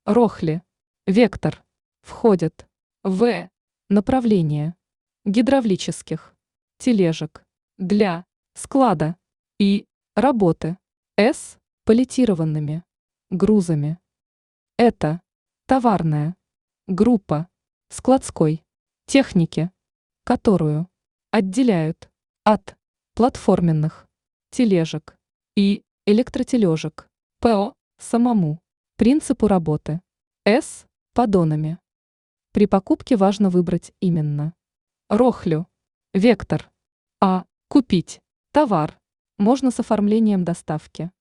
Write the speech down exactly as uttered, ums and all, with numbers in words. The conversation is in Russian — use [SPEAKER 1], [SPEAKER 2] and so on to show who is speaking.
[SPEAKER 1] Рохли. Вектор. Входит. В. Направление. Гидравлических. Тележек. Для. Склада. И. Работы. С. Паллетированными. Грузами. Это. Товарная. Группа. Складской. Техники. Которую. Отделяют. От. Платформенных. Тележек. И. Электротележек. По. Самому. Принципу работы. С. Поддонами. При покупке важно выбрать именно рохлю, вектор. А. Купить товар можно с оформлением доставки.